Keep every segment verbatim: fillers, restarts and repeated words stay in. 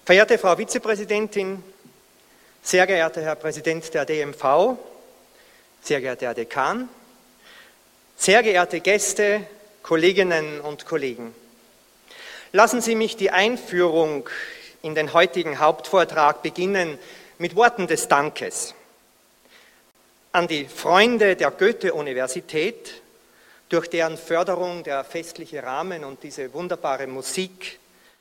Verehrte Frau Vizepräsidentin, sehr geehrter Herr Präsident der D M V, sehr geehrter Herr Dekan, sehr geehrte Gäste, Kolleginnen und Kollegen, lassen Sie mich die Einführung in den heutigen Hauptvortrag beginnen mit Worten des Dankes an die Freunde der Goethe-Universität, durch deren Förderung der festliche Rahmen und diese wunderbare Musik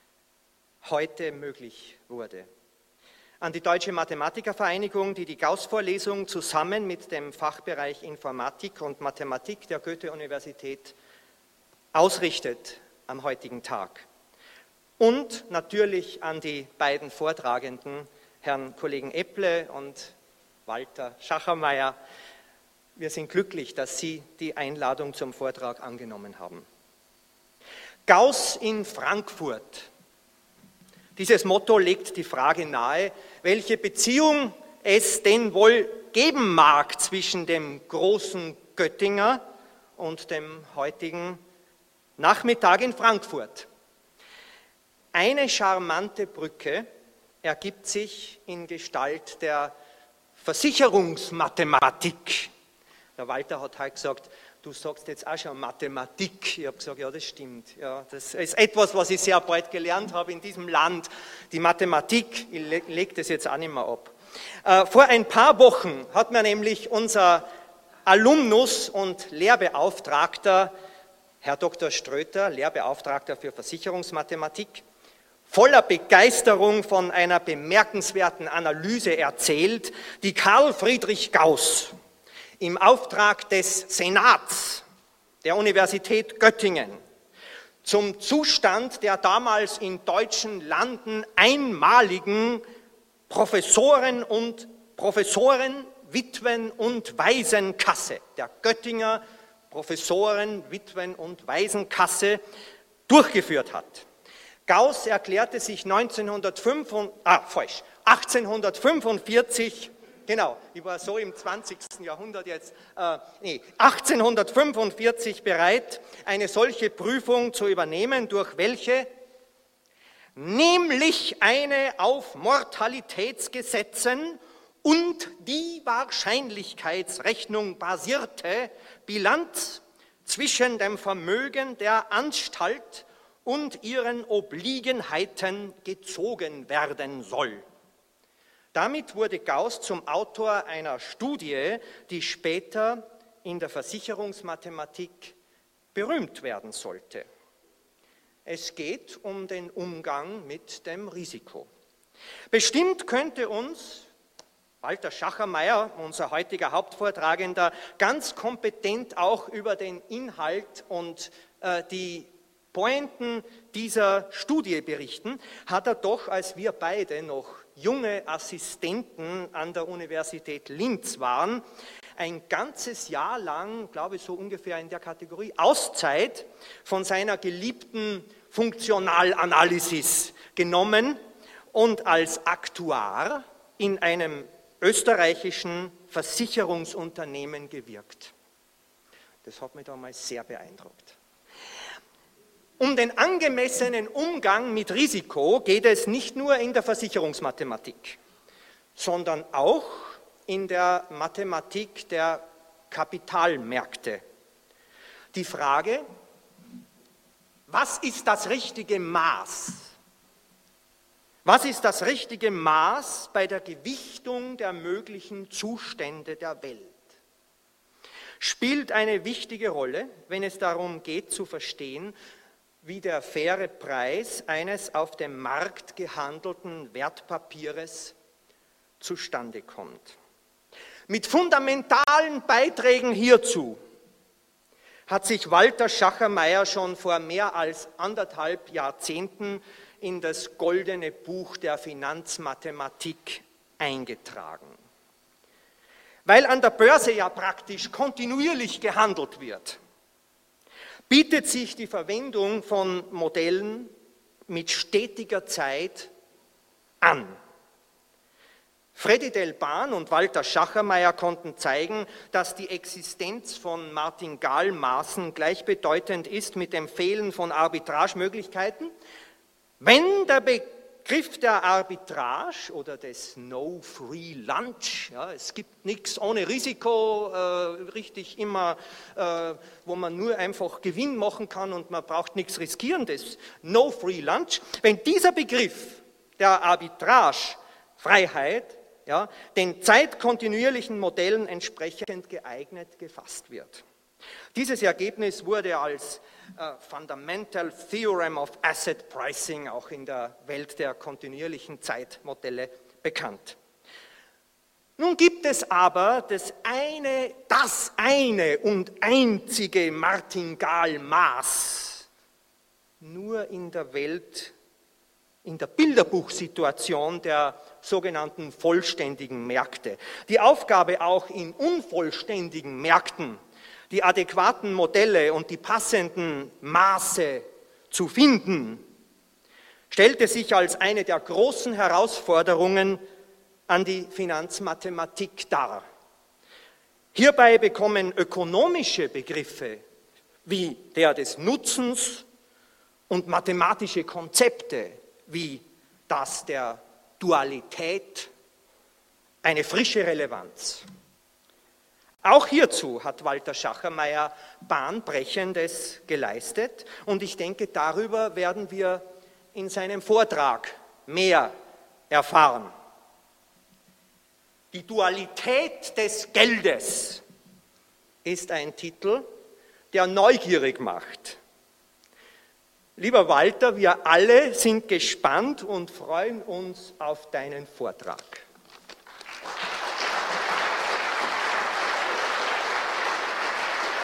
heute möglich wurde. An die Deutsche Mathematikervereinigung, die die Gauß-Vorlesung zusammen mit dem Fachbereich Informatik und Mathematik der Goethe-Universität ausrichtet am heutigen Tag. Und natürlich an die beiden Vortragenden, Herrn Kollegen Epple und Walter Schachermeier. Wir sind glücklich, dass Sie die Einladung zum Vortrag angenommen haben. Gauß in Frankfurt. Dieses Motto legt die Frage nahe, welche Beziehung es denn wohl geben mag zwischen dem großen Göttinger und dem heutigen Nachmittag in Frankfurt. Eine charmante Brücke ergibt sich in Gestalt der Versicherungsmathematik. Der Walter hat heute gesagt, du sagst jetzt auch schon Mathematik. Ich habe gesagt, ja, das stimmt. Ja, das ist etwas, was ich sehr bald gelernt habe in diesem Land. Die Mathematik, ich lege das jetzt auch nicht mehr ab. Äh, vor ein paar Wochen hat mir nämlich unser Alumnus und Lehrbeauftragter, Herr Doktor Ströter, Lehrbeauftragter für Versicherungsmathematik, voller Begeisterung von einer bemerkenswerten Analyse erzählt, die Karl Friedrich Gauß im Auftrag des Senats der Universität Göttingen zum Zustand der damals in deutschen Landen einmaligen Professoren und Professoren, Witwen- und Waisenkasse, der Göttinger Professoren-, Witwen- und Waisenkasse durchgeführt hat. Gauß erklärte sich neunzehnhundertfünf, ah, falsch, achtzehnhundertfünfundvierzig, genau, ich war so im zwanzigsten Jahrhundert jetzt, äh, nee, achtzehnhundertfünfundvierzig bereit, eine solche Prüfung zu übernehmen, durch welche nämlich eine auf Mortalitätsgesetzen und die Wahrscheinlichkeitsrechnung basierte Bilanz zwischen dem Vermögen der Anstalt und ihren Obliegenheiten gezogen werden soll. Damit wurde Gauß zum Autor einer Studie, die später in der Versicherungsmathematik berühmt werden sollte. Es geht um den Umgang mit dem Risiko. Bestimmt könnte uns Walter Schachermeier, unser heutiger Hauptvortragender, ganz kompetent auch über den Inhalt und äh, die Pointen dieser Studie berichten, hat er doch, als wir beide noch junge Assistenten an der Universität Linz waren, ein ganzes Jahr lang, glaube ich so ungefähr in der Kategorie, Auszeit von seiner geliebten Funktionalanalysis genommen und als Aktuar in einem österreichischen Versicherungsunternehmen gewirkt. Das hat mich damals sehr beeindruckt. Um den angemessenen Umgang mit Risiko geht es nicht nur in der Versicherungsmathematik, sondern auch in der Mathematik der Kapitalmärkte. Die Frage, was ist das richtige Maß? Was ist das richtige Maß bei der Gewichtung der möglichen Zustände der Welt? Spielt eine wichtige Rolle, wenn es darum geht zu verstehen, wie der faire Preis eines auf dem Markt gehandelten Wertpapieres zustande kommt. Mit fundamentalen Beiträgen hierzu hat sich Walter Schachermeier schon vor mehr als anderthalb Jahrzehnten in das goldene Buch der Finanzmathematik eingetragen. Weil an der Börse ja praktisch kontinuierlich gehandelt wird, bietet sich die Verwendung von Modellen mit stetiger Zeit an. Freddy Delban und Walter Schachermeier konnten zeigen, dass die Existenz von Martingale-Maßen gleichbedeutend ist mit dem Fehlen von Arbitragemöglichkeiten, wenn der Begriff der Arbitrage oder des No Free Lunch, ja, es gibt nichts ohne Risiko, äh, richtig immer, äh, wo man nur einfach Gewinn machen kann und man braucht nichts riskieren, das No Free Lunch. Wenn dieser Begriff der Arbitrage, Freiheit, ja, den zeitkontinuierlichen Modellen entsprechend geeignet gefasst wird. Dieses Ergebnis wurde als äh, Fundamental Theorem of Asset Pricing auch in der Welt der kontinuierlichen Zeitmodelle bekannt. Nun gibt es aber das eine, das eine und einzige Martingale-Maß nur in der Welt, in der Bilderbuchsituation der sogenannten vollständigen Märkte. Die Aufgabe auch in unvollständigen Märkten, die adäquaten Modelle und die passenden Maße zu finden, stellte sich als eine der großen Herausforderungen an die Finanzmathematik dar. Hierbei bekommen ökonomische Begriffe wie der des Nutzens und mathematische Konzepte wie das der Dualität eine frische Relevanz. Auch hierzu hat Walter Schachermayer Bahnbrechendes geleistet und ich denke, darüber werden wir in seinem Vortrag mehr erfahren. Die Dualität des Geldes ist ein Titel, der neugierig macht. Lieber Walter, wir alle sind gespannt und freuen uns auf deinen Vortrag.